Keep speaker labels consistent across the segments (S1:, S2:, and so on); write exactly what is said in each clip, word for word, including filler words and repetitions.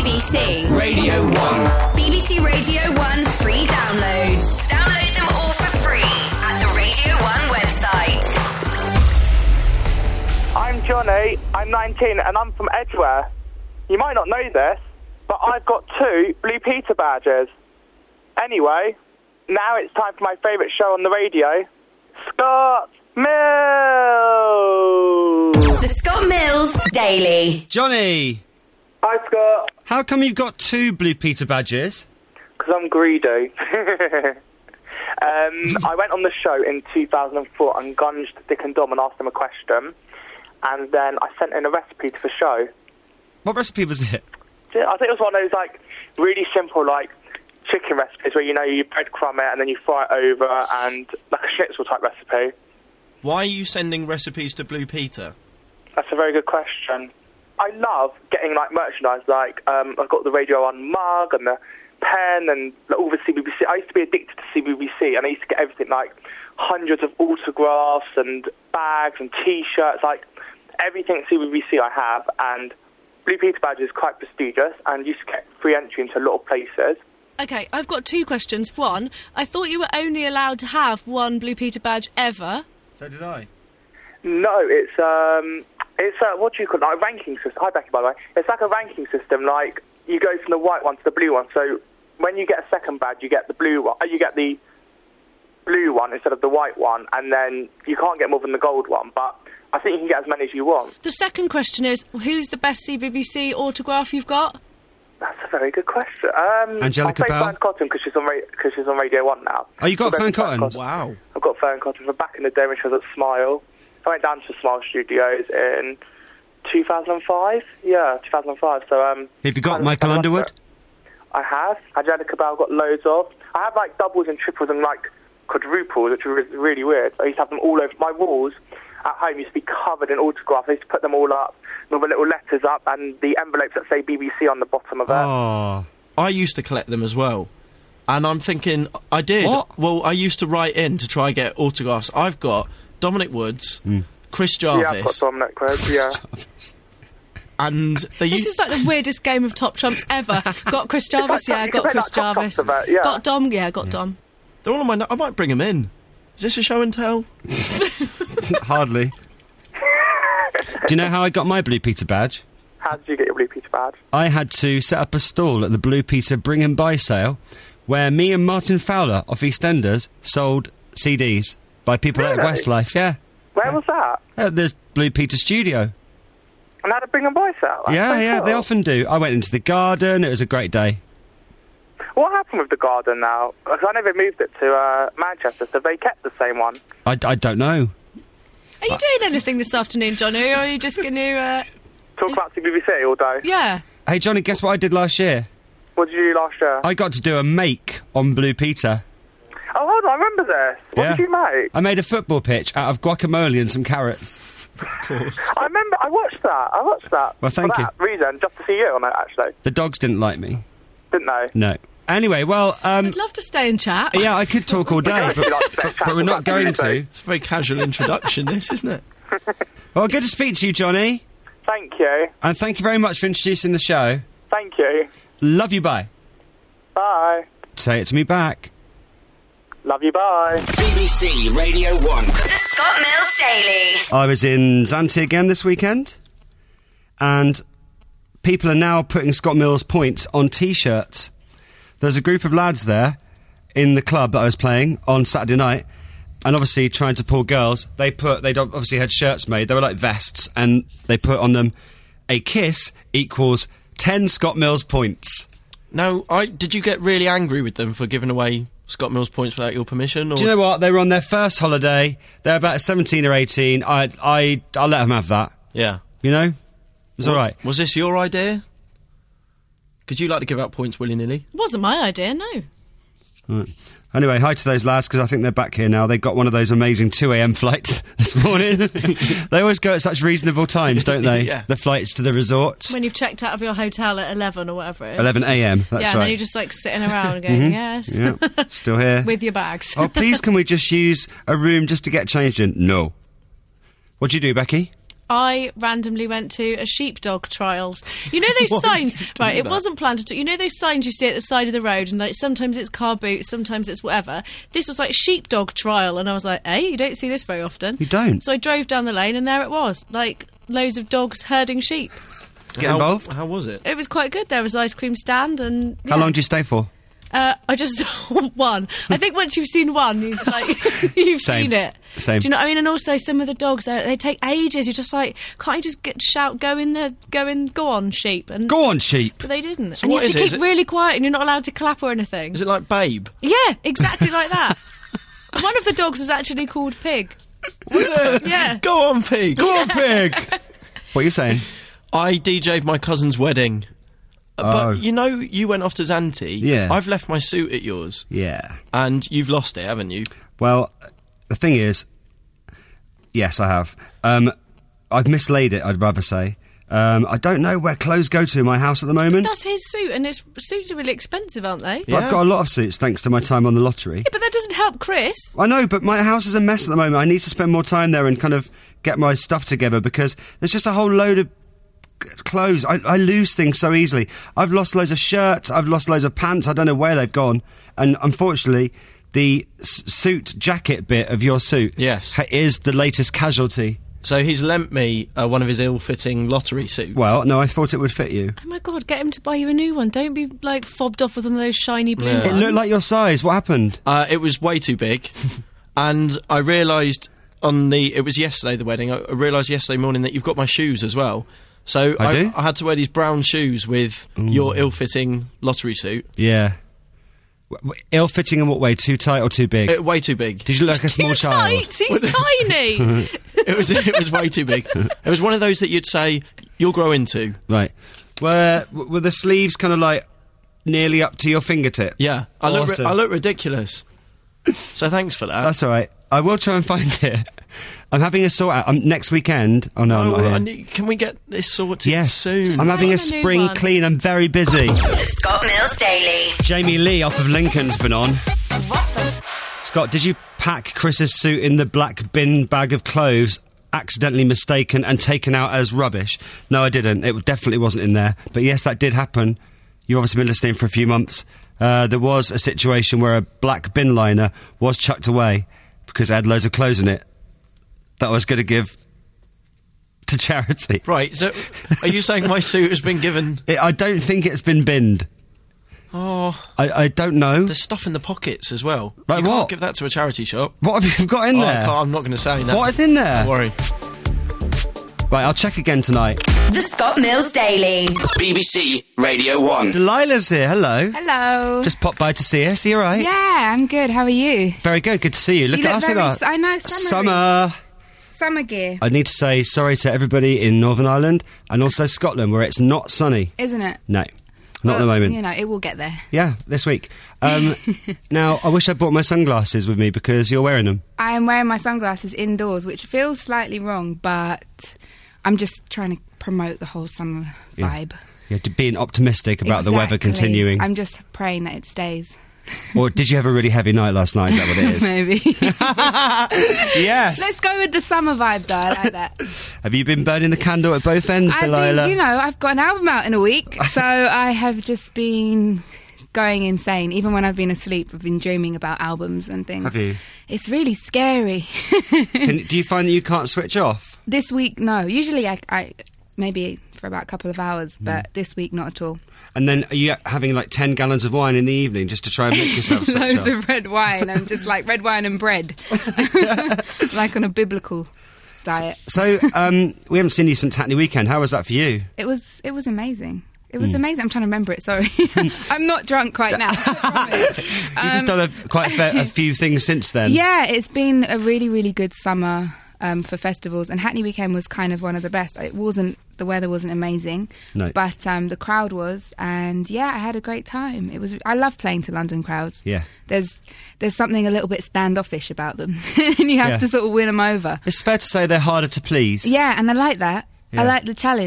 S1: B B C
S2: Radio one.
S1: B B C Radio one free downloads. Download them all for free at the Radio one website.
S3: I'm Johnny, I'm nineteen and I'm from Edgware. You might not know this, but I've got two Blue Peter badges. Anyway, now it's time for my favourite show on the radio, Scott Mills!
S1: The Scott Mills Daily.
S4: Johnny!
S3: Hi, Scott.
S4: How come you've got two Blue Peter badges?
S3: Because I'm greedy. um, I went on the show in two thousand four and gunged Dick and Dom and asked them a question, and then I sent in a recipe to the show.
S4: What recipe was it?
S3: I think it was one of those, like, really simple, like, chicken recipes where, you know, you breadcrumb it and then you fry it over, and like a schnitzel type recipe.
S5: Why are you sending recipes to Blue Peter?
S3: That's a very good question. I love getting, like, merchandise, like, um, I've got the Radio one mug and the pen and like, all the C B B C. I used to be addicted to C B B C, and I used to get everything, like, hundreds of autographs and bags and T-shirts, like, everything C B B C I have, and Blue Peter badge is quite prestigious and used to get free entry into a lot of places.
S6: OK, I've got two questions. One, I thought you were only allowed to have one Blue Peter badge ever.
S4: So did I.
S3: No, it's, um, it's, uh, what do you call it, like a ranking system. Hi, Becky, by the way. It's like a ranking system, like, you go from the white one to the blue one, so when you get a second badge, you get the blue one, uh, you get the blue one instead of the white one, and then you can't get more than the gold one, but I think you can get as many as you want.
S6: The second question is, who's the best C B B C autograph you've got?
S3: That's a very good question. Um,
S4: Angelica
S3: I'll say
S4: Bell?
S3: Fern Cotton, because she's, on ra- cause she's on Radio one now.
S4: Oh, you got
S3: I've
S4: Fern
S3: got
S4: Cotton?
S3: Cotton.
S5: Wow.
S3: I've got Fern Cotton from back in the day when she was at Smile. I went down to Smile Studios in two thousand five. Yeah, two thousand five. So, um...
S4: Have you got
S3: kind of-
S4: Michael
S3: kind of
S4: Underwood?
S3: it. I have. Angelica Bell got loads of. I have, like, doubles and triples and, like, quadruples, which are really weird. I used to have them all over. My walls at home used to be covered in autographs. I used to put them all up, with the little letters up, and the envelopes that say B B C on the bottom of it.
S4: Oh.
S5: I used to collect them as well. And I'm thinking, I did.
S4: What?
S5: Well, I used to write in to try and get autographs. I've got Dominic Woods,
S4: Mm.
S5: Chris
S3: Yeah, I've got
S5: Jarvis,
S3: Dominic Woods, yeah.
S5: and they
S6: This
S5: used...
S6: is like the weirdest game of Top Trumps ever. Got Chris Jarvis, yeah,
S3: you
S6: got
S3: can
S6: Chris
S3: play that Top
S6: Jarvis.
S3: Trumps of it, yeah.
S6: Got Dom, yeah, got Dom.
S5: They're all on my... No- I might bring them in. Is this a show and tell?
S4: Hardly. Do you know how I got my Blue Peter badge?
S3: How did you get your Blue Peter badge?
S4: I had to set up a stall at the Blue Peter Bring and Buy sale where me and Martin Fowler of EastEnders sold C Ds by people at
S3: Really?
S4: Westlife, yeah.
S3: Where was that?
S4: Uh, there's Blue Peter Studio.
S3: And how to bring a voice out? That's
S4: yeah,
S3: so
S4: yeah,
S3: cool.
S4: they often do. I went into the garden, it was a great day.
S3: What happened with the garden now? Because I know they moved it to uh, Manchester, so they kept the same one.
S4: I, I don't know.
S6: Are you doing anything this afternoon, Johnny, or are you just going to, uh...
S3: Talk about C B B C all day.
S6: Yeah.
S4: Hey, Johnny, guess what I did last year?
S3: What did you do last year?
S4: I got to do a make on Blue Peter.
S3: Oh, hold on, I remember this. What
S4: Yeah.
S3: did you make?
S4: I made a football pitch out of guacamole and some carrots.
S5: Of course.
S3: I remember, I watched that. I watched that.
S4: Well, thank
S3: For
S4: you.
S3: that reason, just to see you on it, actually.
S4: The dogs didn't like me.
S3: Didn't they?
S4: No. Anyway, well, um...
S6: I'd love to stay and chat.
S4: yeah, I could talk all day, but, but, but we're not going to.
S5: It's a very casual introduction, this, isn't it?
S4: Well, good to speak to you, Johnny.
S3: Thank you.
S4: And thank you very much for introducing the show.
S3: Thank you.
S4: Love you, bye.
S3: Bye.
S4: Say it to me back.
S3: Love you, bye.
S2: B B C Radio one.
S1: The Scott Mills Daily.
S4: I was in Zante again this weekend, and people are now putting Scott Mills points on T-shirts. There's a group of lads there in the club that I was playing on Saturday night, and obviously trying to pull girls. They put, they'd obviously had shirts made. They were like vests, and they put on them, a kiss equals ten Scott Mills points.
S5: Now, I did you get really angry with them for giving away Scott Mills points without your permission? Or?
S4: Do you know what? They were on their first holiday. They're about seventeen or eighteen. I, I, I'll let them have that.
S5: Yeah.
S4: You know? It's all right.
S5: Was this your idea? Because you like to give out points willy-nilly.
S6: It wasn't my idea, no.
S4: Right. Anyway, hi to those lads, because I think they're back here now. They got one of those amazing two a.m. flights this morning. They always go at such reasonable times, don't they?
S5: Yeah.
S4: The flights to the resorts.
S6: When you've checked out of your hotel at eleven or whatever it is.
S4: eleven a.m, that's
S6: yeah, and
S4: right.
S6: then you're just like sitting around and going,
S4: Mhm.
S6: yes.
S4: Yeah, still here.
S6: With your bags.
S4: Oh, please, can we just use a room just to get changed in? No. What'd you do, Becky?
S6: I randomly went to a sheepdog trials. You know those
S5: Why
S6: signs,
S5: would you do
S6: right? It
S5: that?
S6: wasn't planned at all. You know those signs you see at the side of the road, and like sometimes it's car boot, sometimes it's whatever. This was like sheepdog trial, and I was like, "Hey, you don't see this very often."
S4: You don't?
S6: So I drove down the lane, and there it was, like loads of dogs herding sheep.
S4: Get
S5: how,
S4: involved?
S5: How was it?
S6: It was quite good. There was ice cream stand, and
S4: How
S6: yeah.
S4: long do you stay for?
S6: Uh, I just saw one. I think once you've seen one, you've like you've
S4: Same.
S6: seen it.
S4: Same.
S6: Do you know what I mean? And also, some of the dogs, they they take ages. You're just like, can't you just get, shout, go in there, go in, go on, sheep? And
S4: Go on, sheep.
S6: but they didn't.
S5: So
S6: and you
S5: what
S6: have
S5: is
S6: to
S5: it?
S6: keep
S5: Is it-
S6: really quiet, and you're not allowed to clap or anything.
S5: Is it like Babe?
S6: Yeah, exactly like that. One of the dogs was actually called Pig. Yeah.
S5: Go on, Pig.
S4: Go on, pig. What are you saying?
S5: I D J'd my cousin's wedding. Uh,
S4: Oh.
S5: But you know, you went off to Zante.
S4: Yeah.
S5: I've left my suit at yours,
S4: Yeah.
S5: and you've lost it, haven't you?
S4: Well, the thing is, yes, I have. Um, I've mislaid it, I'd rather say. Um, I don't know where clothes go to in my house at the moment.
S6: That's his suit, and his suits are really expensive, aren't they?
S4: But
S5: Yeah.
S4: I've got a lot of suits thanks to my time on the lottery.
S6: Yeah, but that doesn't help Chris.
S4: I know, but my house is a mess at the moment. I need to spend more time there and kind of get my stuff together because there's just a whole load of clothes. I, I lose things so easily. I've lost loads of shirts. I've lost loads of pants. I don't know where they've gone. And unfortunately, the s- suit jacket bit of your suit
S5: Yes.
S4: ha- is the latest casualty.
S5: So he's lent me uh, one of his ill-fitting lottery suits.
S4: Well, no, I thought it would fit you.
S6: Oh my god, get him to buy you a new one. Don't be like fobbed off with one of those shiny blue
S5: Yeah.
S4: It
S6: ones.
S4: looked like your size. What happened?
S5: Uh, it was way too big, and I realised on the it was yesterday the wedding. I, I realised yesterday morning that you've got my shoes as well. So
S4: I do?
S5: I had to wear these brown shoes with your ill-fitting lottery suit.
S4: Yeah. W- w- Ill-fitting in what way? Too tight or too big?
S5: Uh, way too big.
S4: Did you look like a small
S6: Too
S4: child?
S6: tight, he's tiny.
S5: It was it was way too big. It was one of those that you'd say you'll grow into.
S4: Right. Were, were the sleeves kind of like nearly up to your fingertips?
S5: Yeah, I look ri-
S4: Awesome.
S5: I look ridiculous. So thanks for that.
S4: That's all right. I will try and find it. I'm having a sort out um, next weekend. Oh no, I'm
S5: Oh,
S4: not here.
S5: I need, can we get this sorted
S4: Yes,
S5: soon?
S6: Just
S4: I'm
S6: buy
S4: having
S6: him
S4: a
S6: a new
S4: spring
S6: one.
S4: clean. I'm very busy.
S1: The Scott Mills Daily.
S4: Jamie Lee off of Lincoln's been on. Scott, did you pack Chris's suit in the black bin bag of clothes, accidentally mistaken and taken out as rubbish? No, I didn't. It definitely wasn't in there. But yes, that did happen. You've obviously been listening for a few months. Uh, there was a situation where a black bin liner was chucked away because it had loads of clothes in it that I was going to give to charity.
S5: Right, so are you saying my suit has been given...
S4: It, I don't think it's been binned.
S5: Oh,
S4: I, I don't know.
S5: there's stuff in the pockets as well.
S4: Like
S5: you
S4: what?
S5: can't give that to a charity shop.
S4: What have you got in
S5: Oh, I
S4: there?
S5: can't, I'm not going to say that.
S4: What is in there?
S5: Don't worry.
S4: Right, I'll check again tonight.
S1: The Scott Mills Daily.
S2: B B C Radio one.
S4: Delilah's here. Hello.
S7: Hello.
S4: Just popped by to see us. Are you all right?
S7: Yeah, I'm good. How are you?
S4: Very good. Good to see you. Look
S7: You
S4: at
S7: look
S4: us in
S7: very
S4: our
S7: s- I know, summery.
S4: summer.
S7: Summer gear,
S4: I need to say sorry to everybody in Northern Ireland and also Scotland, where it's not sunny.
S7: isn't it?
S4: No, not at the
S7: Well,
S4: moment.
S7: You know, it will get there.
S4: Yeah, this week. Um, now, I wish I brought my sunglasses with me because you're wearing them.
S7: I am wearing my sunglasses indoors, which feels slightly wrong, but I'm just trying to promote the whole summer
S4: Yeah.
S7: vibe.
S4: You're being optimistic about the weather
S7: Exactly.
S4: continuing.
S7: I'm just praying that it stays.
S4: Or did you have a really heavy night last night? Is that what it is?
S7: Maybe.
S4: Yes.
S7: Let's go with the summer vibe, though. I like that.
S4: Have you been burning the candle at both ends,
S7: I
S4: Delilah?
S7: think, you know, I've got an album out in a week, so I have just been going insane. Even when I've been asleep, I've been dreaming about albums and things.
S4: Have you?
S7: It's really scary.
S4: Can, do you find that you can't switch off?
S7: This week, no. Usually, I, I maybe for about a couple of hours, but this week, not at all.
S4: And then are you having like ten gallons of wine in the evening just to try and make yourself switch
S7: Loads
S4: off?
S7: of red wine. I'm just like red wine and bread, like on a biblical diet.
S4: So, um, we haven't seen you since Hackney Weekend. How was that for you?
S7: It was. It was amazing. It was amazing. I'm trying to remember it. Sorry, I'm not drunk right now. I promise.
S4: You've just done a, quite a, fair, a few things since then.
S7: Yeah, it's been a really, really good summer um, for festivals, and Hackney Weekend was kind of one of the best. It wasn't, the weather wasn't amazing,
S4: No.
S7: but um, the crowd was, and yeah, I had a great time. It was. I love playing to London crowds.
S4: Yeah.
S7: There's there's something a little bit standoffish about them, and you have
S4: Yeah.
S7: to sort of win them over.
S4: It's fair to say they're harder to please.
S7: Yeah, and I like that.
S4: Yeah.
S7: I like the challenge.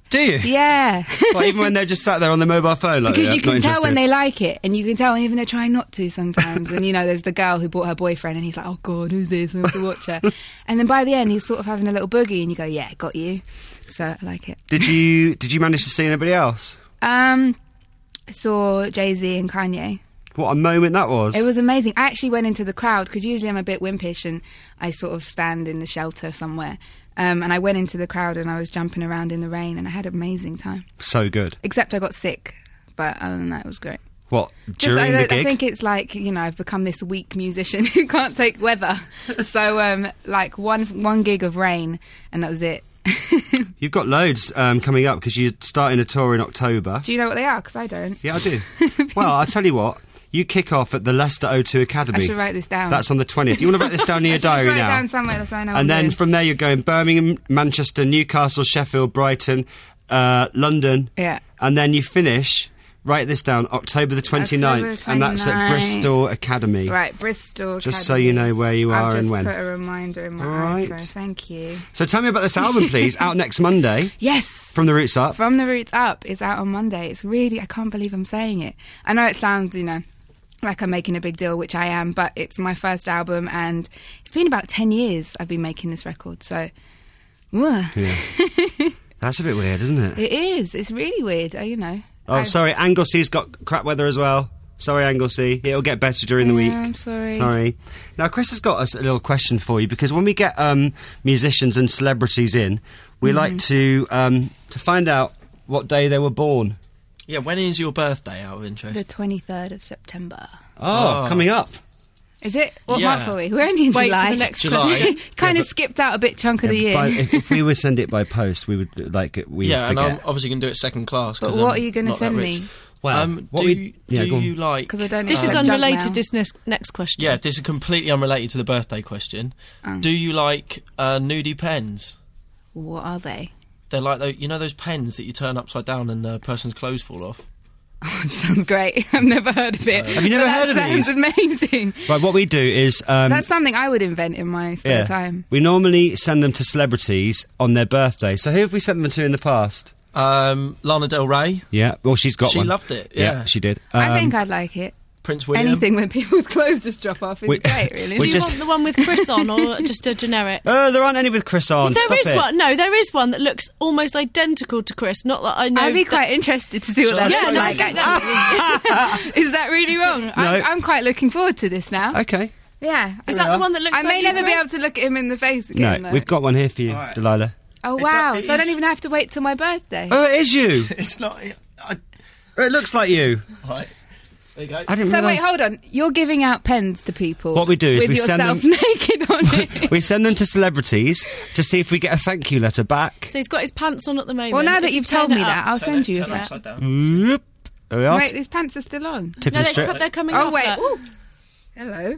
S4: Do you?
S7: Yeah.
S4: Well, even when they're just sat there on their mobile phone, like,
S7: Because
S4: yeah,
S7: you can
S4: not
S7: tell when
S4: interested.
S7: they like it, and you can tell even they're trying not to sometimes. And you know, there's the girl who brought her boyfriend, and he's like, "Oh God, who's this? I have to watch her." And then by the end, he's sort of having a little boogie, and you go, "Yeah, got you." So I like it.
S4: Did you Did you manage to see anybody else?
S7: Um, I saw Jay-Z and Kanye.
S4: What a moment that was!
S7: It was amazing. I actually went into the crowd because usually I'm a bit wimpish and I sort of stand in the shelter somewhere. Um, and I went into the crowd and I was jumping around in the rain and I had an amazing time.
S4: So good.
S7: Except I got sick, but other than that, it was great.
S4: What
S7: Just,
S4: during
S7: I,
S4: the
S7: I
S4: gig?
S7: think it's like, you know, I've become this weak musician who can't take weather. So, um, like one one gig of rain, and that was it.
S4: You've got loads um, coming up because you're starting a tour in October.
S7: Do you know what they are? Because I don't.
S4: Yeah, I do. Well, I'll tell you what. You kick off at the Leicester O two Academy.
S7: I should write this down.
S4: That's on the twentieth. You want to write this down in your
S7: I should
S4: diary
S7: write it
S4: now?
S7: down somewhere so I know.
S4: And
S7: what I'm
S4: then
S7: doing.
S4: from there you're going Birmingham, Manchester, Newcastle, Sheffield, Brighton, uh, London.
S7: Yeah.
S4: And then you finish, write this down, October the twenty-ninth.
S7: October
S4: And that's at
S7: twenty-ninth.
S4: Bristol Academy.
S7: Right, Bristol.
S4: Just so
S7: Academy.
S4: you know where you
S7: I've
S4: are
S7: just
S4: and when.
S7: put a reminder in my
S4: All right.
S7: iPhone. Thank you.
S4: So tell me about this album, please. Out next Monday.
S7: Yes.
S4: From the Roots Up.
S7: From the Roots Up is out on Monday. It's really, I can't believe I'm saying it. I know it sounds, you know, like I'm making a big deal, which I am, but it's my first album and it's been about ten years I've been making this record, so... Ugh.
S4: Yeah. That's a bit weird, isn't it?
S7: It is. It's really weird, uh, you know.
S4: Oh,
S7: I-
S4: sorry, Anglesea's got crap weather as well. Sorry, Anglesea. It'll get better during the
S7: Yeah,
S4: week.
S7: I'm sorry.
S4: Sorry. Now, Chris has got us a little question for you because when we get um, musicians and celebrities in, we
S7: Mm-hmm.
S4: like to um, to find out what day they were born.
S5: Yeah, when is your birthday, out of interest?
S7: The twenty-third of September.
S4: Oh,
S5: Oh.
S4: coming up.
S7: Is it? What
S5: Yeah.
S7: month are we? We're only in
S6: Wait
S7: July.
S6: for the next
S5: July.
S6: question.
S7: kind
S5: Yeah,
S7: of
S5: but-
S7: skipped out a bit chunk of the year.
S4: By, if, if we would send it by post, we would like it. We
S5: yeah,
S4: would
S5: and I'm
S4: forget.
S5: obviously going to do it second class.
S7: But
S5: 'cause
S7: what
S5: I'm
S7: are you gonna
S5: not that
S7: send
S5: rich.
S7: me?
S4: Well,
S5: um,
S4: what
S5: do
S4: we-
S5: you,
S4: yeah,
S5: do
S4: go on.
S5: you like?
S7: Because I don't.
S6: This
S7: know
S6: is
S7: junk
S6: unrelated,
S7: mail.
S6: this next, next question.
S5: Yeah, this is completely unrelated to the birthday question.
S7: Um.
S5: Do you like uh, nudie pens?
S7: What are they?
S5: They're like those, you know, those pens that you turn upside down and the person's clothes fall off.
S7: Oh, it sounds great. I've never heard of it.
S4: Have you never
S7: But
S4: heard of
S7: that
S4: these?
S7: sounds amazing.
S4: Right, what we do is um,
S7: That's something I would invent in my spare
S4: yeah,
S7: time.
S4: we normally send them to celebrities on their birthday. So who have we sent them to in the past?
S5: Um, Lana Del Rey,
S4: Yeah, well, she's got
S5: She
S4: one.
S5: loved it,
S4: Yeah,
S5: yeah.
S4: she did.
S7: I
S4: Um,
S7: think I'd like it.
S5: Prince William.
S7: Anything when people's clothes just drop off is
S4: We-
S7: great, really.
S4: we
S6: Do you
S4: just-
S6: want the one with Chris on or just a generic?
S4: Oh, there aren't any with Chris on.
S6: There
S4: Stop
S6: is
S4: it.
S6: one. No, there is one that looks almost identical to Chris. Not that I know.
S7: I'd be
S6: that-
S7: quite interested to see what
S5: Shall
S7: that
S5: I-
S7: looks
S6: Yeah,
S7: like,
S6: no, I think
S7: actually. Is that really wrong? I'm, I'm quite looking forward to this now.
S4: Okay.
S7: Yeah.
S6: Is that the one that looks
S7: I
S6: like
S7: may
S6: you,
S7: never be
S6: Chris?
S7: able to look at him in the face
S4: No,
S7: again, though.
S4: we've got one here for you,
S5: All right.
S4: Delilah.
S7: Oh,
S5: It
S7: wow.
S5: do- it
S7: so I don't
S5: is-
S7: even have to wait till my birthday.
S4: Oh, it is you.
S5: It's not. I,
S4: It looks like you.
S5: right. There you go.
S4: I didn't
S7: So wait,
S4: realise.
S7: hold on. You're giving out pens to people.
S4: What we do is
S7: with
S4: we send
S7: yourself
S4: them-
S7: naked on it.
S4: We send them to celebrities to see if we get a thank you letter back.
S6: So he's got his pants on at the moment.
S7: Well, now
S6: If
S7: that
S6: you
S7: you've
S6: turn
S7: told
S6: it
S7: me
S6: up-
S7: that, I'll
S5: Turn
S7: send
S5: it-
S7: you a
S5: turn it
S7: thing.
S5: upside down.
S4: Whoop. There we are.
S7: Wait, these pants are still on.
S4: Tip
S6: No,
S4: and
S6: they're,
S4: strip.
S6: co- they're coming
S7: Oh,
S6: off.
S7: wait.
S6: that.
S7: Ooh. Hello.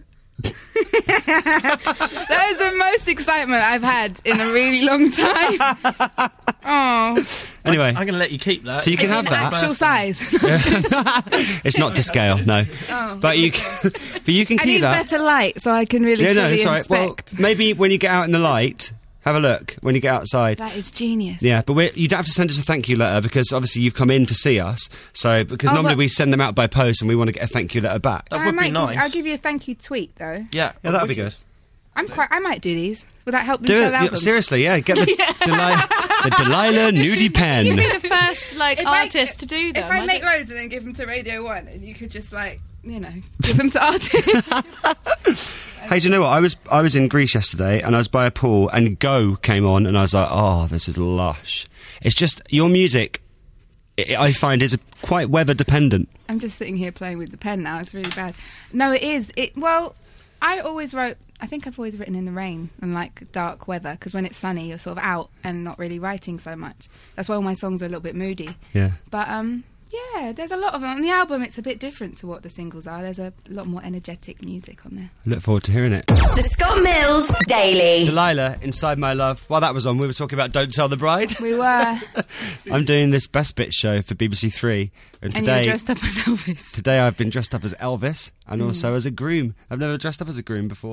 S7: That is the most excitement I've had in a really long time. Oh,
S4: Anyway,
S5: I'm going to let you keep that.
S4: so you can
S7: is
S4: have
S7: it
S4: that.
S7: actual size?
S4: It's not to scale, no.
S7: Oh.
S4: But you, can, but you can
S7: I
S4: keep
S7: need
S4: that.
S7: better light so I can really
S4: Yeah, no,
S7: fully
S4: it's all right. Well,
S7: inspect.
S4: maybe when you get out in the light, have a look when you get outside.
S7: That is genius.
S4: Yeah, but we're, you don't have to send us a thank you letter because obviously you've come in to see us. So because
S7: Oh,
S4: normally
S7: but-
S4: we send them out by post and we want to get a thank you letter back.
S5: That
S7: I
S5: would
S7: might
S5: be
S7: give-
S5: nice.
S7: I'll give you a thank you tweet though.
S5: Yeah,
S4: Yeah, that'd be good.
S7: I'm quite. I might do these. Will that help them
S4: Do
S7: sell
S4: it Yeah,
S7: albums?
S4: seriously. Yeah, get the, Delilah, the Delilah nudie pen.
S6: You'd be the first like
S7: If I-
S6: artist to do them.
S7: If I make loads and then give them to Radio One, and you could just like, you know, give them to artists.
S4: Hey, do you know what? I was I was in Greece yesterday and I was by a pool and Go came on and I was like, oh, this is lush. It's just your music. I I find is quite weather dependent.
S7: I'm just sitting here playing with the pen now. It's really bad. No, it is. It well, I always wrote. I think I've always written in the rain and like dark weather because when it's sunny, you're sort of out and not really writing so much. That's why all my songs are a little bit moody.
S4: Yeah.
S7: But um, yeah, there's a lot of them on the album. It's a bit different to what the singles are. There's a lot more energetic music on there.
S4: Look forward to hearing it.
S1: The Scott Mills Daily.
S4: Delilah, Inside My Love. While that was on, we were talking about Don't Tell the Bride.
S7: We were,
S4: I'm doing this Best Bit show for B B C Three, and
S7: and you were
S4: today,
S7: dressed up as Elvis.
S4: today I've been dressed up as Elvis and also as a groom. I've never dressed up as a groom before.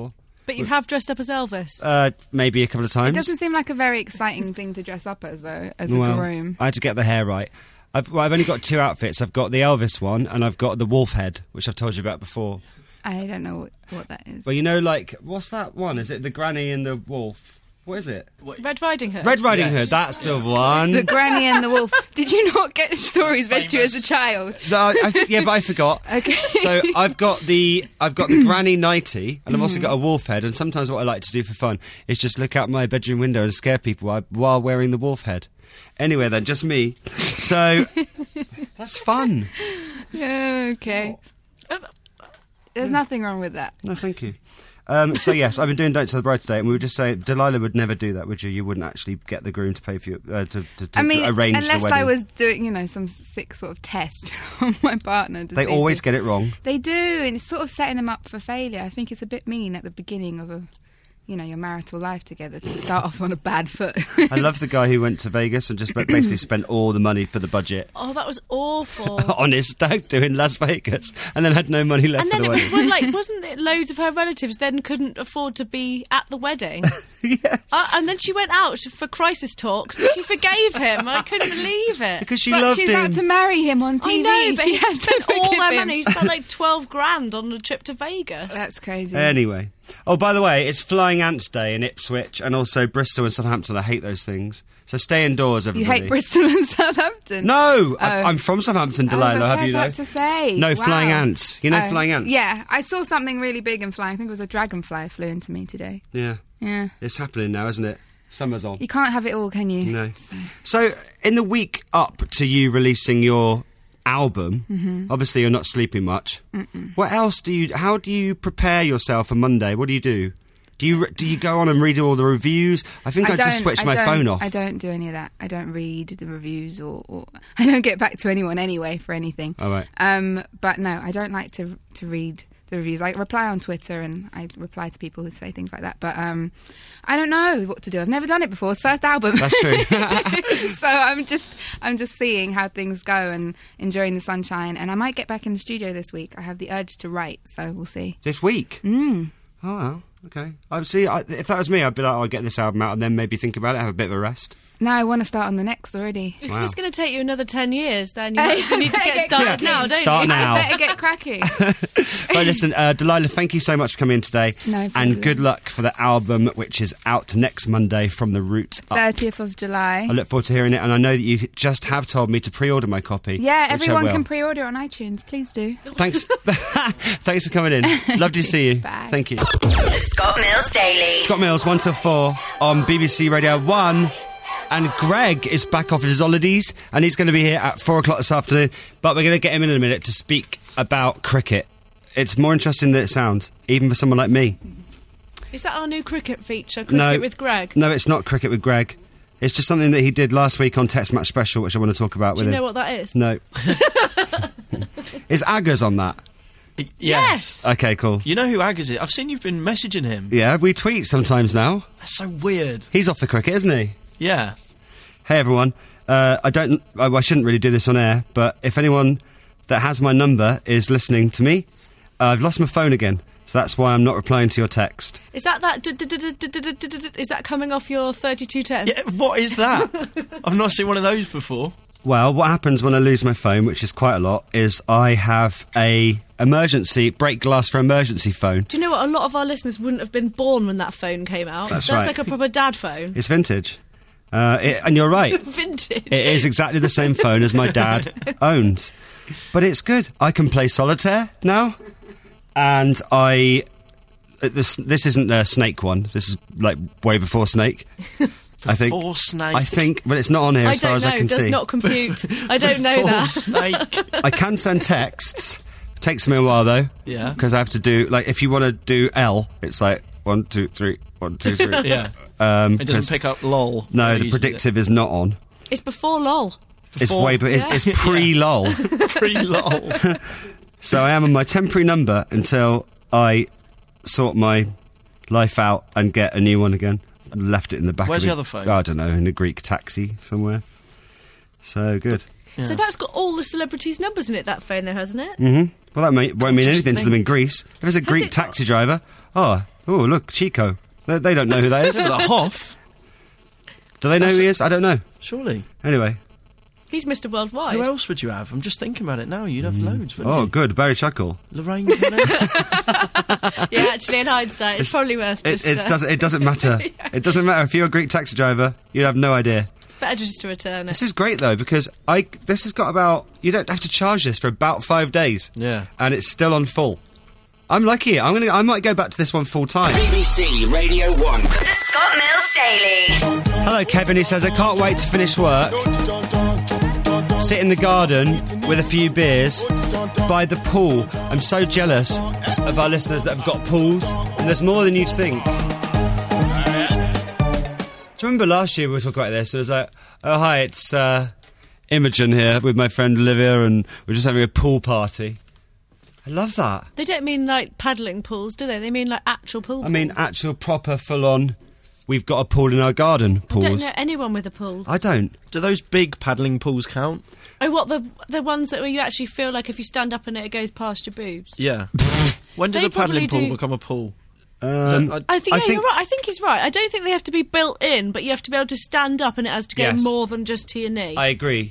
S6: But you have dressed up as Elvis.
S4: Uh, maybe a couple of times.
S7: It doesn't seem like a very exciting thing to dress up as, though, as a
S4: well,
S7: groom.
S4: I had to get the hair right. I've, well, I've only got two outfits. I've got the Elvis one, and I've got the wolf head, which I've told you about before.
S7: I don't know what, what that is.
S4: Well, you know, like, what's that one? Is it the granny and the wolf? What is it?
S6: Red Riding Hood.
S4: Red Riding
S5: Yes.
S4: Hood, that's the one.
S7: The Granny and the Wolf. Did you not get stories read to you as a child?
S4: No, I, I, yeah, but I forgot.
S7: Okay.
S4: So I've got the I've got the granny nightie, and I've also got a wolf head. And sometimes what I like to do for fun is just look out my bedroom window and scare people while, while wearing the wolf head. Anyway, then just me. So that's fun.
S7: Okay. There's nothing wrong with that.
S4: No, thank you. Um, so yes, I've been doing Don't Tell the Bride today, and we were just saying Delilah would never do that, would you? You wouldn't actually get the groom to pay for you uh, to, to, to,
S7: I mean,
S4: to arrange
S7: unless
S4: the wedding.
S7: I was doing, you know, some sick sort of test on my partner. To
S4: They
S7: see
S4: always
S7: if
S4: get it wrong.
S7: They do, and it's sort of setting them up for failure. I think it's a bit mean at the beginning of a, you know, your marital life together to start off on a bad foot.
S4: I love the guy who went to Vegas and just basically spent all the money for the budget
S6: Oh, that was awful.
S4: on his stag do in Las Vegas, and then had no money left
S6: And
S4: for
S6: then
S4: the
S6: it was
S4: wedding.
S6: when, like, wasn't it loads of her relatives then couldn't afford to be at the wedding?
S4: Yes.
S6: Uh, and then she went out for crisis talks and she forgave him. I couldn't believe it.
S4: Because she
S7: but
S4: loved
S7: she's
S4: him.
S7: about to marry him on T V.
S6: I know, but
S7: she
S6: he
S7: has to
S6: spent all
S7: forgive
S6: their
S7: him.
S6: money. He spent like twelve grand on a trip to Vegas.
S7: That's crazy.
S4: Anyway. Oh, by the way, it's Flying Ants Day in Ipswich and also Bristol and Southampton. I hate those things. So stay indoors,
S7: you
S4: everybody.
S7: hate Bristol and Southampton?
S4: No! I,
S7: Oh.
S4: I'm from Southampton, Delilah,
S7: oh,
S4: have you
S7: know?
S4: know?
S7: to say.
S4: No,
S7: Wow.
S4: Flying Ants. You know
S7: Oh,
S4: Flying Ants?
S7: Yeah, I saw something really big and flying. I think it was a dragonfly flew into me today.
S4: Yeah.
S7: Yeah.
S4: It's happening now, isn't it? Summer's on.
S7: You can't have it all, can you?
S4: No. So, in the week up to you releasing your album,
S7: Mm-hmm.
S4: obviously you're not sleeping much. Mm-mm. What else do you? How do you prepare yourself for Monday? What do you do? Do you re- do you go on and read all the reviews? I think I, just
S7: don't-
S4: switched
S7: I
S4: my
S7: don't-
S4: phone off.
S7: I don't do any of that. I don't read the reviews or, or I don't get back to anyone anyway for anything.
S4: Oh, right.
S7: Um, but no, I don't like to to read the reviews. I reply on Twitter and I reply to people who say things like that. But um, I don't know what to do. I've never done it before. It's first album.
S4: That's true.
S7: So I'm just I'm just seeing how things go and enjoying the sunshine. And I might get back in the studio this week. I have the urge to write, so we'll see.
S4: This week?
S7: Mm.
S4: Oh, well, okay. I see. I, if that was me, I'd be like, oh, I'll get this album out and then maybe think about it, have a bit of a rest.
S7: Now I want to start on the next already.
S6: If
S4: Wow.
S6: it's going to take you another ten years, then you,
S7: Hey,
S6: might- you need to
S7: better
S6: get
S7: get
S6: started
S7: cracking.
S6: now, don't
S4: Start
S6: you?
S4: now.
S7: I better get cracking.
S4: Right, listen, uh, Delilah, thank you so much for coming in today.
S7: No
S4: and
S7: problem.
S4: good luck for the album, which is out next Monday, From the Roots Up.
S7: thirtieth of July.
S4: I look forward to hearing it, and I know that you just have told me to pre-order my copy.
S7: Yeah,
S4: which I
S7: everyone
S4: will.
S7: can pre-order on iTunes. Please do.
S4: Thanks, thanks for coming in. Lovely to see you.
S7: Bye.
S4: Thank you.
S1: The Scott Mills Daily.
S4: Scott Mills, one till four on B B C Radio One, and Greg is back off his holidays, and he's going to be here at four o'clock this afternoon. But we're going to get him in in a minute to speak about cricket. It's more interesting than it sounds, even for someone like me.
S6: Is that our new cricket feature, Cricket
S4: No.
S6: with Greg?
S4: No, it's not cricket with Greg. It's just something that he did last week on Test Match Special, which I want to talk about
S6: Do
S4: with
S6: you
S4: him.
S6: know what that is?
S4: No. Is Aggers on that?
S6: Yes.
S4: Okay, cool.
S5: You know who Aggers is? I've seen you've been messaging him.
S4: Yeah, we tweet sometimes now.
S5: That's so weird.
S4: He's off the cricket, isn't he?
S5: Yeah.
S4: Hey everyone, uh, I don't, I, I shouldn't really do this on air, but if anyone that has my number is listening to me, uh, I've lost my phone again, so that's why I'm not replying to your text.
S6: Is that that? d- d- d- d- d- d- d- d- Is that coming off your thirty-two ten?
S5: Yeah, what is that? I've not seen one of those before.
S4: Well, what happens when I lose my phone, which is quite a lot, is I have a emergency break glass for emergency phone.
S6: Do you know what? A lot of our listeners wouldn't have been born when that phone came out.
S4: That's
S6: That's
S4: right.
S6: like a proper dad phone.
S4: It's vintage, uh, it, and you're right.
S6: Vintage.
S4: It is exactly the same phone as my dad owns. But it's good. I can play solitaire now. And I... uh, This this isn't a Snake one. This is, like, way before Snake. I think.
S5: Before Snake.
S4: I think... But it's not on here
S6: I
S4: as far
S6: don't
S4: as
S6: know.
S4: I can
S6: Does
S4: see.
S6: not compute. I don't know
S5: Before
S6: that.
S5: Snake.
S4: I can send texts. Takes me a while, though.
S5: Yeah.
S4: Because I have to do... Like, if you want to do L, it's like, one, two, three, one, two, three.
S5: Yeah.
S4: Um,
S5: It doesn't
S4: 'cause-
S5: pick up lol.
S4: No,
S5: very
S4: the
S5: easily.
S4: predictive is not on.
S6: It's before LOL.
S4: It's
S5: Before-
S4: way... But it's,
S6: Yeah.
S4: it's pre-lol.
S5: Pre-lol.
S4: So I am on my temporary number until I sort my life out and get a new one again. I left it in the back
S5: Where's
S4: of
S5: the
S4: a-
S5: other phone?
S4: I don't know, in a Greek taxi somewhere. So good.
S6: So that's got all the celebrities' numbers in it, that phone, though, hasn't it?
S4: Mm-hmm. Well, that may, won't mean
S5: just
S4: anything to them in Greece. If it's a Greek
S6: it
S4: taxi driver, oh, Oh, look, Chico. They, they don't know who that is.
S5: The Hoff?
S4: Do they know who he is? I don't know.
S5: Surely.
S4: Anyway.
S6: He's Mister Worldwide.
S5: Who else would you have? I'm just thinking about it now. You'd have loads, wouldn't
S4: Oh,
S5: you?
S4: good. Barry Chuckle.
S5: Lorraine Kelly?
S6: Yeah, actually, in hindsight, it's, probably worth
S4: It,
S6: just...
S4: it,
S6: uh,
S4: doesn't, it doesn't matter. It doesn't matter. If you're a Greek taxi driver, you'd have no idea.
S6: It's better just to return it.
S4: This is great, though, because I this has got about... You don't have to charge this for about five days.
S5: Yeah.
S4: And it's still on full. I'm liking it. I'm gonna. I might go back to this one full time.
S2: B B C Radio one.
S1: The Scott Mills Daily.
S4: Hello, Kevin. He says, I can't wait to finish work, sit in the garden with a few beers, by the pool. I'm so jealous of our listeners that have got pools, and there's more than you'd think. Do you remember last year we were talking about this? It was like, oh, hi, it's uh, Imogen here with my friend Olivia, and we're just having a pool party. I love that.
S6: They don't mean, like, paddling pools, do they? They mean, like, actual pool
S4: I mean,
S6: pools.
S4: actual, proper, full-on, we've got a pool in our garden pools.
S6: I don't know anyone with a pool.
S4: I don't.
S5: Do those big paddling pools count?
S6: Oh, what, the the ones that where you actually feel like if you stand up in it, it goes past your boobs?
S5: Yeah. When does
S6: They
S5: a paddling
S6: probably
S5: pool
S6: do-
S5: become a pool?
S4: Um,
S5: So,
S6: I think,
S4: I
S6: yeah,
S4: think-
S6: you're right. I think he's right. I don't think they have to be built in, but you have to be able to stand up and it has to go
S4: Yes.
S6: more than just to your knee.
S4: I agree.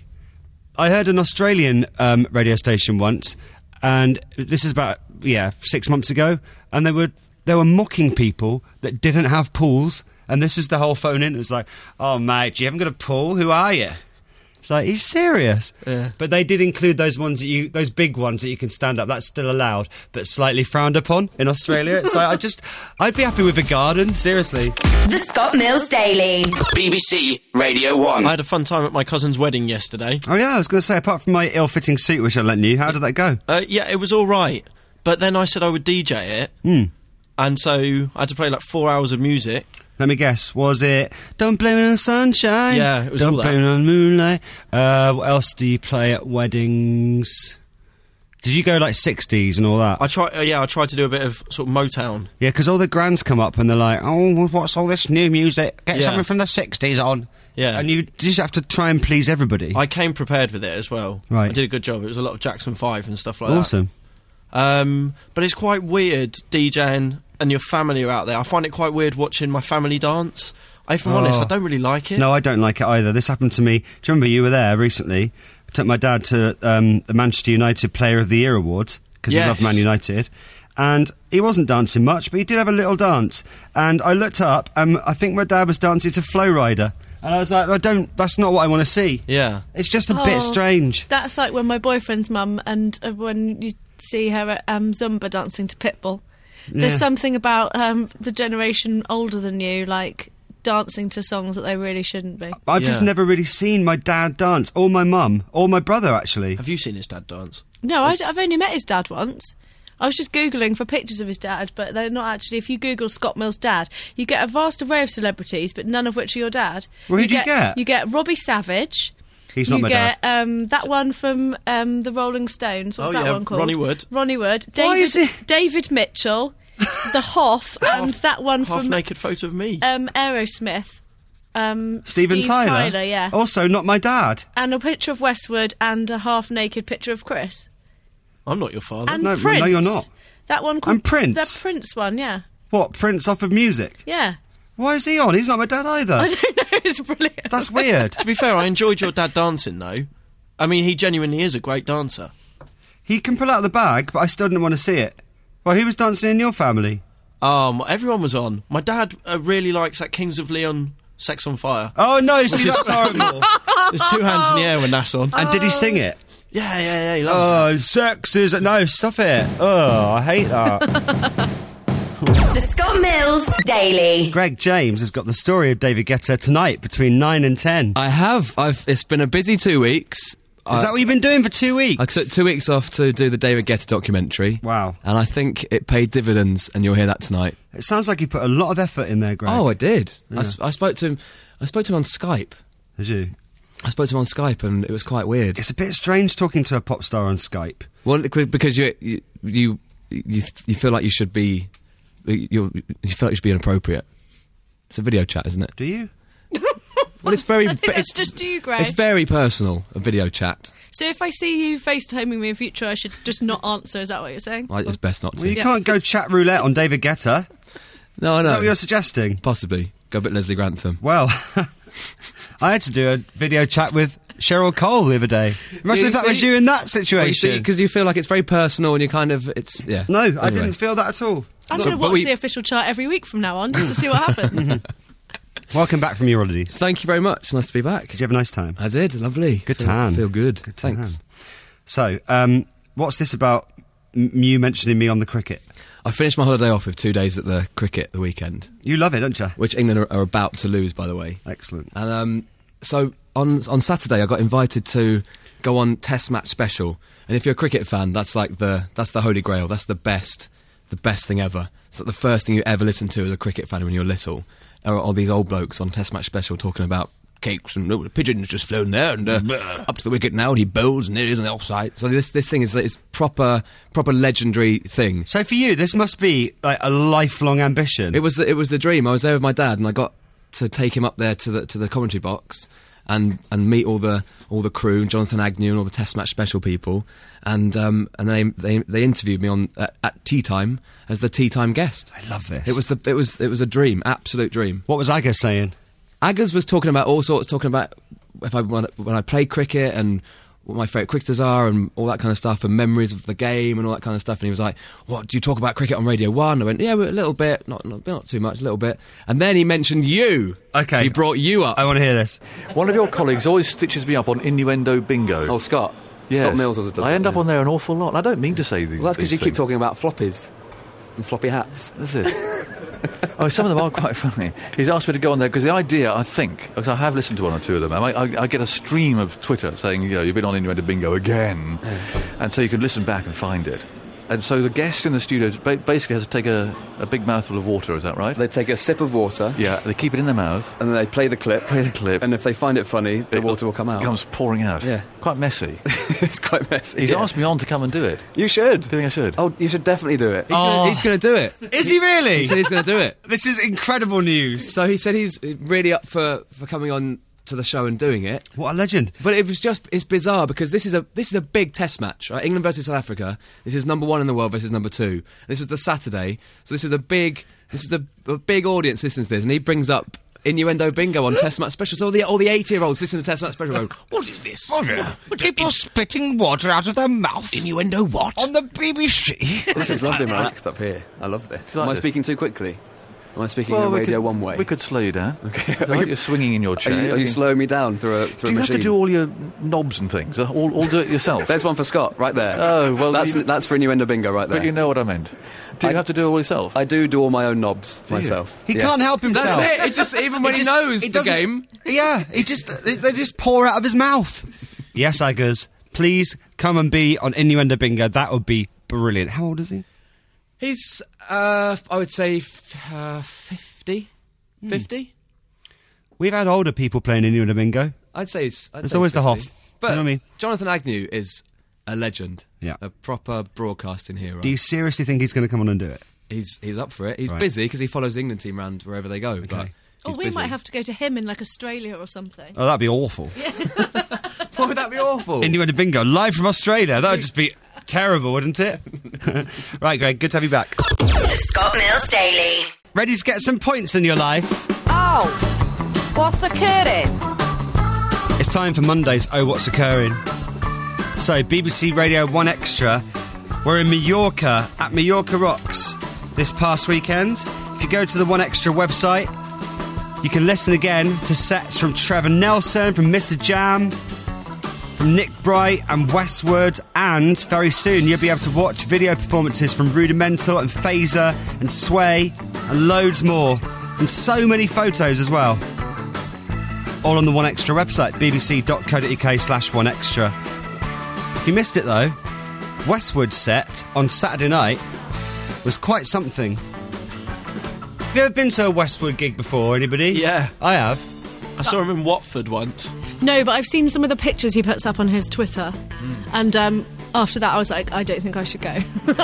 S4: I heard an Australian um, radio station once, and this is about yeah six months ago, and they were they were mocking people that didn't have pools, and this is the whole phone in. It was like, oh mate, you haven't got a pool? Who are you? It's like, he's serious.
S5: Yeah.
S4: But they did include those ones that you, those big ones that you can stand up. That's still allowed, but slightly frowned upon in Australia. It's like, I just, I'd be happy with a garden, seriously.
S1: The Scott Mills Daily.
S2: B B C Radio one.
S5: I had a fun time at my cousin's wedding yesterday.
S4: Oh yeah, I was going to say, apart from my ill-fitting suit which I lent you, how did that go?
S5: Uh, yeah, it was all right. But then I said I would D J it.
S4: Hmm.
S5: And so I had to play like four hours of music.
S4: Let me guess, was it Don't Blame It on the Sunshine?
S5: Yeah, it was
S4: Don't
S5: all
S4: Blame
S5: that.
S4: It on Moonlight. Uh, what else do you play at weddings? Did you go like sixties and all that?
S5: I try, uh, yeah, I tried to do a bit of sort of Motown.
S4: Yeah, because all the grands come up and they're like, oh, what's all this new music? Get
S5: Yeah.
S4: something from the sixties on.
S5: Yeah.
S4: And you just have to try and please everybody.
S5: I came prepared with it as well.
S4: Right.
S5: I did a good job. It was a lot of Jackson five and stuff like
S4: Awesome.
S5: that. Um, but it's quite weird DJing and your family are out there. I find it quite weird watching my family dance. If I'm
S4: Oh.
S5: honest, I don't really like it.
S4: No, I don't like it either. This happened to me. Do you remember you were there recently? I took my dad to um, the Manchester United Player of the Year Awards because he
S5: Yes.
S4: loved Man United. And he wasn't dancing much, but he did have a little dance. And I looked up, and I think my dad was dancing to Flow Rider. And I was like, I don't, that's not what I want to see.
S5: Yeah.
S4: It's just a
S6: Oh,
S4: bit strange.
S6: That's like when my boyfriend's mum and uh, when you see her at um, Zumba dancing to Pitbull. There's
S4: Yeah.
S6: something about um, the generation older than you, like dancing to songs that they really shouldn't be.
S4: I've just
S5: Yeah.
S4: never really seen my dad dance, or my mum, or my brother, actually.
S5: Have you seen his dad dance?
S6: No, I, have only met his dad once. I was just Googling for pictures of his dad, but they're not actually. If you Google Scott Mills' dad, you get a vast array of celebrities, but none of which are your dad.
S4: Well, who do you get?
S6: You get Robbie Savage.
S4: He's not
S6: you
S4: my
S6: get
S4: dad.
S6: um, that one from um, the Rolling Stones. What's
S5: Oh,
S6: that
S5: yeah,
S6: one called?
S5: Ronnie Wood.
S6: Ronnie Wood.
S4: Why
S6: David,
S4: is it-
S6: David Mitchell. The Hoff, and that one
S5: Half
S6: from
S5: naked photo of me.
S6: um, Aerosmith. Um,
S4: Steven
S6: Steve
S4: Tyler?
S6: yeah.
S4: Also, not my dad.
S6: And a picture of Westwood and a half-naked picture of Chris.
S5: I'm not your father.
S6: And
S4: No, no,
S6: Prince.
S4: you're not.
S6: That one called...
S4: And Prince?
S6: That Prince one, yeah.
S4: What, Prince off of music?
S6: Yeah.
S4: Why is he on? He's not my dad either.
S6: I don't know, it's brilliant.
S4: That's weird.
S5: To be fair, I enjoyed your dad dancing, though. I mean, he genuinely is a great dancer.
S4: He can pull out the bag, but I still didn't want to see it. Well, who was dancing in your family?
S5: Um, everyone was on. My dad uh, really likes that Kings of Leon Sex on Fire.
S4: Oh, no, see,
S5: is-
S4: that's horrible.
S5: There's two hands in the air when that's on.
S4: And did he sing it?
S5: Yeah, yeah, yeah, he loves that.
S4: Oh, sex is... No, stop it. Oh, I hate that.
S1: The Scott Mills Daily.
S4: Greg James has got the story of David Guetta tonight between nine and ten.
S8: I have. I've. It's been a busy two weeks.
S4: Is that what you've been doing for two weeks?
S8: I took two weeks off to do the David Guetta documentary.
S4: Wow.
S8: And I think it paid dividends, and you'll hear that tonight.
S4: It sounds like you put a lot of effort in there, Greg.
S8: Oh, I did.
S4: Yeah.
S8: I, s- I spoke to him. I spoke to him on Skype.
S4: Did you?
S8: I spoke to him on Skype, and it was quite weird.
S4: It's a bit strange talking to a pop star on Skype.
S8: Well, bec- because you you you you, you feel like you should be you you feel like you should be inappropriate. It's a video chat, isn't it?
S4: Do you?
S8: Well, it's very.
S6: That's
S8: it's
S6: just you, Greg.
S8: It's very personal. A video chat.
S6: So if I see you FaceTiming me in future, I should just not answer, is that what you're saying?
S8: I, it's best not to.
S4: Well, you
S6: Yeah.
S4: can't go chat roulette on David Guetta.
S8: No, I
S4: Is that
S8: know.
S4: what you're suggesting?
S8: Possibly. Go a bit Leslie Grantham.
S4: Well, I had to do a video chat with Cheryl Cole the other day. Imagine
S8: You
S4: if that
S8: see-
S4: was you in that
S8: Well, you
S4: situation.
S8: see, because you feel like it's very personal and you kind of, it's, yeah.
S4: no, I
S8: Anyway.
S4: didn't feel that at all.
S6: I'm
S8: So-
S6: going to
S8: but
S6: watch
S8: we-
S6: the official chart every week from now on just to see what happens.
S4: Welcome back from your holidays.
S8: Thank you very much. Nice to be back.
S4: Did you have a nice time?
S8: I did. Lovely.
S4: Good
S8: feel,
S4: time.
S8: Feel good.
S4: Good
S8: Thanks.
S4: time. So, um, what's this about m- you mentioning me on the cricket?
S8: I finished my holiday off with two days at the cricket the weekend,
S4: You love it, don't you?
S8: which England are, are about to lose, by the way.
S4: Excellent.
S8: And um, so on on Saturday, I got invited to go on Test Match Special. And if you're a cricket fan, that's like the that's the holy grail. That's the best, the best thing ever. It's like the first thing you ever listen to as a cricket fan when you're little. Are all these old blokes on Test Match Special talking about cakes and oh, the pigeon has just flown there and uh, up to the wicket now and he bowls and it is on the offside. So this this thing is it's proper proper legendary thing.
S4: So for you, this must be like a lifelong ambition.
S8: It was the, it was the dream. I was there with my dad, and I got to take him up there to the to the commentary box and and meet all the all the crew, Jonathan Agnew and all the Test Match Special people, and um and they they they interviewed me on at, at tea time as the tea time guest.
S4: I love this.
S8: It was the it was it was a dream, absolute dream.
S4: What was Aga saying?
S8: Aggers was talking about all sorts, talking about if I when, when I played cricket and what my favourite cricketers are and all that kind of stuff and memories of the game and all that kind of stuff. And he was like, "What, do you talk about cricket on Radio One?" I went, "Yeah, a little bit, not not, not too much, a little bit." And then he mentioned you.
S4: Okay.
S8: He brought you up.
S4: I want to hear this.
S9: One of your colleagues always stitches me up on innuendo bingo.
S10: Oh, Scott.
S9: Yes.
S10: Scott Mills always does
S9: I end
S10: that,
S9: up
S10: yeah.
S9: on there an awful lot. And I don't mean to say these.
S10: Well, that's because
S9: these
S10: you keep
S9: things.
S10: talking about floppies and floppy hats.
S9: That's it. Oh, some of them are quite funny. He's asked me to go on there because the idea, I think, because I have listened to one or two of them, I, I, I get a stream of Twitter saying, you know, you've been on Innuendo Bingo again. And so you can listen back and find it. And so the guest in the studio ba- basically has to take a, a big mouthful of water, is that right?
S10: They take a sip of water.
S9: Yeah, they keep it in their mouth.
S10: And then they play the clip.
S9: Play the clip.
S10: And if they find it funny, the
S9: It
S10: water will come out.
S9: comes pouring out.
S10: Yeah.
S9: Quite messy.
S10: It's quite messy.
S9: He's
S10: yeah.
S9: asked me on to come and do it.
S10: You should.
S9: Do you think I should?
S10: Oh, you should definitely do it.
S8: He's gonna- He's going to do it.
S4: Is he really?
S8: He said he's going to do it.
S4: This is incredible news.
S8: So he said he was really up for, for coming on to the show and doing it.
S4: What a legend.
S8: But it was just it's bizarre because this is a this is a big test match, right? England versus South Africa. This is number one in the world versus number two. This was the Saturday, so this is a big this is a, a big audience listens to this, and he brings up Innuendo Bingo on Test Match Special. So all the all the eighty year olds listen to Test Match Special. Go, what is this?
S11: People spitting water out of their mouth
S8: Innuendo what?
S11: on the B B C.
S10: This is lovely relaxed up here. I love this.
S9: like
S10: Am I
S9: this?
S10: speaking too quickly? Am I speaking
S9: Well,
S10: in
S9: we
S10: Radio
S9: could,
S10: One way?
S9: We could slow you down.
S10: Okay.
S9: It's all right, you're swinging in your
S10: Are
S9: chair.
S10: you, are you
S9: You-
S10: slowing me down through a through
S9: Do you
S10: a
S9: have
S10: machine?
S9: to do all your knobs and things? Uh, All, all do it yourself?
S10: There's one for Scott right there.
S9: Oh, well,
S10: that's
S9: you-
S10: that's for Innuendo Bingo right there.
S9: But you know what I meant. Do you
S10: I-
S9: have to do it all yourself?
S10: I do do all my own knobs
S9: you?
S10: myself.
S4: He
S10: Yes.
S4: can't help himself.
S8: That's it. It just even when he,
S4: just-
S8: knows
S4: he
S8: the
S4: doesn't-
S8: game.
S4: Yeah, he just they just pour out of his mouth. Yes, Aggers, please come and be on Innuendo Bingo. That would be brilliant. How old is he?
S8: He's uh, I would say f- uh, fifty. fifty.
S4: We've had older people playing Innuendo Bingo.
S8: I'd say it's. I'd
S4: There's
S8: say
S4: always
S8: it's
S4: the
S8: fifty.
S4: Hoff.
S8: But
S4: You know what I mean?
S8: Jonathan Agnew is a legend.
S4: Yeah.
S8: A proper broadcasting hero.
S4: Do you seriously think he's going to come on and do it?
S8: He's he's up for it. He's
S4: Right.
S8: busy because he follows the England team around wherever they go. But
S6: Or
S8: he's
S6: we
S8: busy.
S6: might have to go to him in like Australia or something.
S4: Oh, that'd be awful.
S8: Why would that be awful?
S4: Innuendo Bingo live from Australia. That would just be terrible, wouldn't it? Right, Greg, good to have you back.
S1: The Scott Mills Daily.
S4: Ready to get some points in your life?
S12: Oh, what's occurring?
S4: It's time for Monday's Oh What's Occurring. So, B B C Radio one Extra, we're in Mallorca at Mallorca Rocks this past weekend. If you go to the one Extra website, you can listen again to sets from Trevor Nelson, from Mister Jam, from Nick Bright and Westwood, and very soon you'll be able to watch video performances from Rudimental and Phaser and Sway and loads more, and so many photos as well. All on the one Extra website, bbc.co.uk slash one Extra. If you missed it though, Westwood's set on Saturday night was quite something. Have you ever been to a Westwood gig before, anybody?
S5: Yeah.
S4: I have.
S5: I saw him in Watford once.
S6: No, but I've seen some of the pictures he puts up on his Twitter. And um, after that, I was like, I don't think I should go.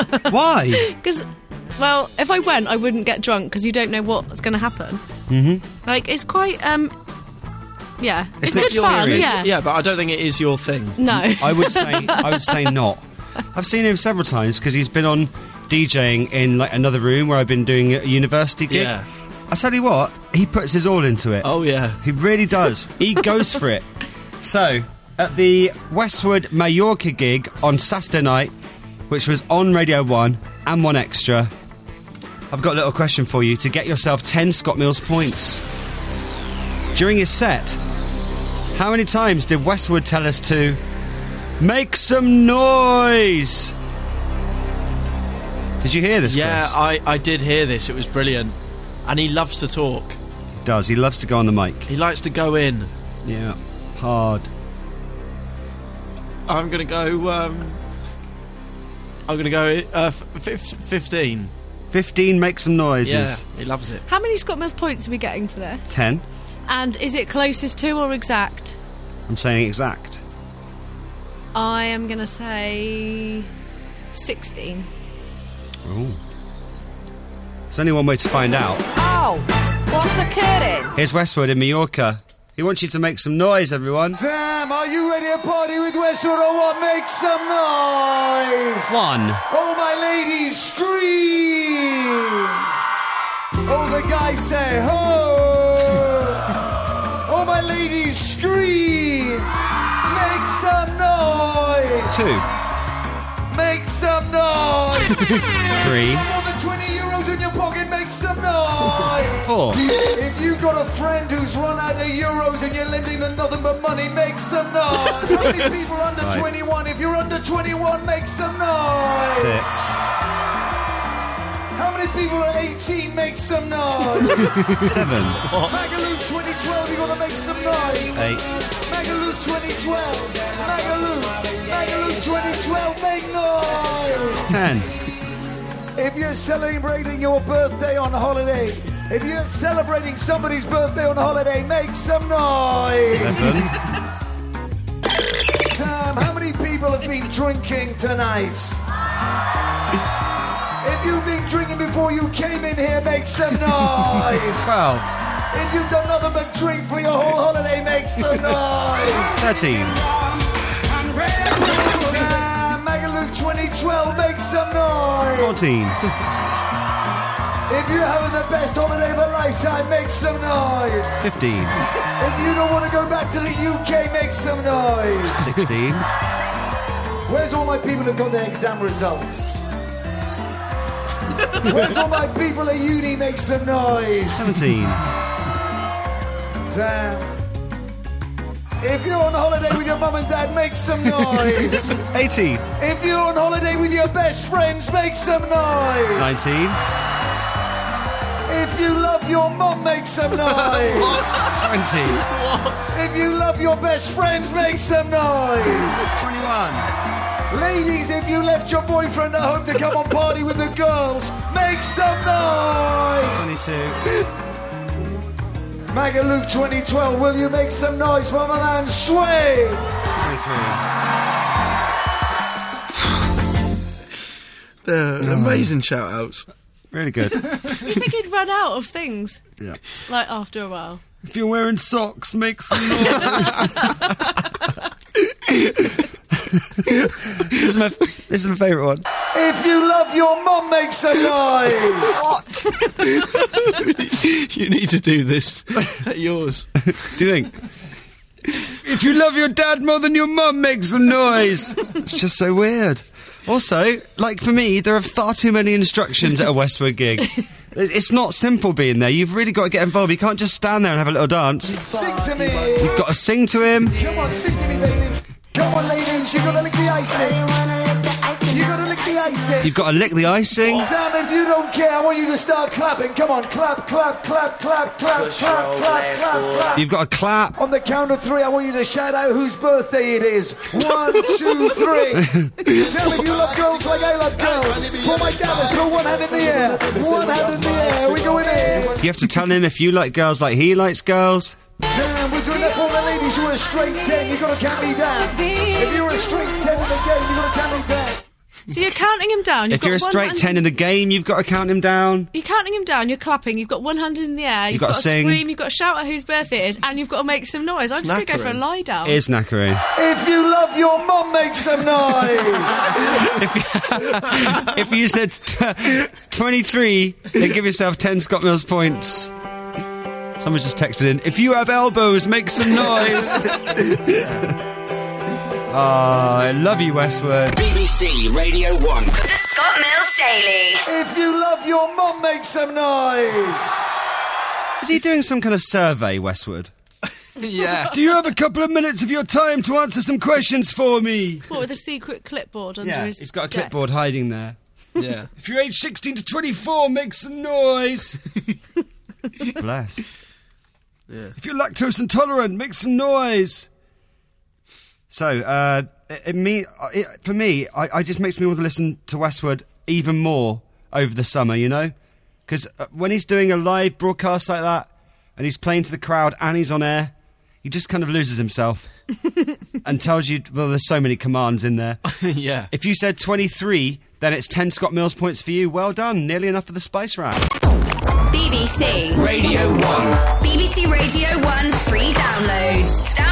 S4: Why?
S6: Because, well, if I went, I wouldn't get drunk because you don't know what's going to happen. Mm-hmm. Like, it's quite, um, yeah, it's,
S4: It's not
S6: good
S4: your
S6: fun,
S4: area.
S6: yeah.
S5: Yeah, but I don't think it is your thing.
S6: No.
S4: I would say I would say not. I've seen him several times because he's been on DJing in like another room where I've been doing a university gig.
S5: Yeah.
S4: I tell you what, he puts his all into it.
S5: Oh, yeah.
S4: He really does. He goes for it. So, at the Westwood Mallorca gig on Saturday night, which was on Radio one and one Extra, I've got a little question for you to get yourself ten Scott Mills points. During his set, how many times did Westwood tell us to make some noise? Did you hear this,
S5: Yeah,
S4: Chris?
S5: I, I did hear this. It was brilliant. And he loves to talk.
S4: He does. He loves to go on the mic.
S5: He likes to go in.
S4: Yeah. Hard.
S5: I'm going to go... Um, I'm going to go uh, f- f- fifteen.
S4: fifteen, make some noises.
S5: Yeah, he loves it.
S6: How many Scott Mills points are we getting for this?
S4: ten.
S6: And is it closest to or exact?
S4: I'm saying exact.
S6: I am going to say sixteen.
S4: Ooh. There's only one way to find out.
S12: Oh, what's occurring?
S4: Here's Westwood in Mallorca. He wants you to make some noise, everyone.
S13: Damn, are you ready to party with Westwood or what? Make some noise!
S4: One.
S13: All my ladies, scream! All the guys say, ho! All my ladies, scream! Make some noise!
S4: Two.
S13: Make some noise!
S4: Three.
S13: More than twenty euros in your pocket, make some noise!
S4: Four.
S13: If you've got a friend who's run out of euros and you're lending them nothing but money, make some noise! How many people are under
S4: Five.
S13: twenty-one? If you're under twenty-one, make some noise!
S4: Six.
S13: How many people are eighteen? Make some noise!
S4: Seven.
S13: Magaloo twenty twelve, you gotta make some noise!
S4: Eight.
S13: Magaloo twenty twelve! Magaloo! Magaloo twenty twelve, make noise!
S4: Ten.
S13: If you're celebrating your birthday on holiday, if you're celebrating somebody's birthday on holiday, make some noise!
S4: Eleven.
S13: Sam, how many people have been drinking tonight? If you've been drinking before you came in here, make some noise!
S4: Twelve.
S13: If you've done nothing but drink for your whole holiday, make some noise!
S4: Thirteen.
S13: Sam, Magaloo twenty twelve, make some noise!
S4: Fourteen.
S13: If you're having the best holiday of a lifetime, make some noise!
S4: Fifteen.
S13: If you don't want to go back to the U K, make some noise!
S4: Sixteen.
S13: Where's all my people who've got their exam results? Where's all my people at uni? Make some noise!
S4: Seventeen.
S13: Damn. If you're on holiday with your mum and dad, make some noise!
S4: Eighteen.
S13: If you're on holiday with your best friends, make some noise!
S4: Nineteen.
S13: If you love your mum, make some noise!
S4: Twenty.
S13: If you love your best friends, make some noise!
S4: Twenty-one.
S13: Ladies, if you left your boyfriend at home to come on party with the girls, make some noise!
S4: Twenty-two.
S13: Magaloo twenty twelve, will you make some noise for my man Sway?
S4: Twenty-three.
S5: They're amazing shout-outs.
S4: Really good.
S6: You think he'd run out of things?
S4: Yeah.
S6: Like, after a while?
S4: If you're wearing socks, make some noise. This is my, this is my favourite one.
S13: If you love your mum, make some noise!
S4: What?
S5: You need to do this at yours.
S4: Do you think? If you love your dad more than your mum, make some noise. It's just so weird. Also, like for me, there are far too many instructions at a Westwood gig. It's not simple being there. You've really got to get involved. You can't just stand there and have a little dance.
S13: Sing to me!
S4: You've got to sing to him.
S13: Come on, sing to me, baby! Come on, ladies, you gotta lick the icing! You gotta lick the icing!
S4: You've got to lick the icing.
S13: Damn, if you don't care, I want you to start clapping. Come on, clap, clap, clap, clap, clap, clap, clap, clap, clap.
S4: You've got to clap.
S13: On the count of three, I want you to shout out whose birthday it is. One, two, three. Tell me you love girls like I love girls. For my dad, let's go one hand in the air. One hand in the air. We going in.
S4: You have to tell him if you like girls like he likes girls.
S13: Damn, we're doing that for all the ladies who are a straight ten. You gotta count me down. If you're a straight ten in the game, you gotta count me down.
S6: So you're counting him down. You've
S4: If you're a
S6: got
S4: straight
S6: one
S4: ten
S6: hand-
S4: in the game, you've got to count him down.
S6: You're counting him down, you're clapping, you've got one hand in the air, you've,
S4: gotta
S6: got to
S4: sing.
S6: scream, you've got to shout out whose birthday it is, and you've got to make some noise. I'm just going to go for a lie down.
S4: It is knackering.
S13: If you love your mum, make some noise.
S4: If you said t- twenty-three, then give yourself ten Scott Mills points. Someone just texted in, if you have elbows, make some noise. Oh, I love you, Westwood.
S2: B B C Radio one.
S1: The Scott Mills Daily.
S13: If you love your mum, make some noise.
S4: Is he doing some kind of survey, Westwood?
S5: Yeah.
S4: Do you have a couple of minutes of your time to answer some questions for me?
S6: What, with a secret clipboard under
S4: Yeah,
S6: his
S4: he's got a
S6: desk?
S4: clipboard hiding there.
S5: Yeah.
S4: If you're aged sixteen to twenty-four, make some noise. Bless.
S5: Yeah.
S4: If you're lactose intolerant, make some noise. So, uh, it, it me, it, for me, I, I just makes me want to listen to Westwood even more over the summer, you know? Because uh, when he's doing a live broadcast like that, and he's playing to the crowd, and he's on air, he just kind of loses himself. And tells you, well, there's so many commands in there.
S5: Yeah.
S4: If you said twenty-three, then it's ten Scott Mills points for you. Well done. Nearly enough for the Spice Rack.
S1: B B C
S2: Radio one.
S1: B B C Radio one free downloads. Download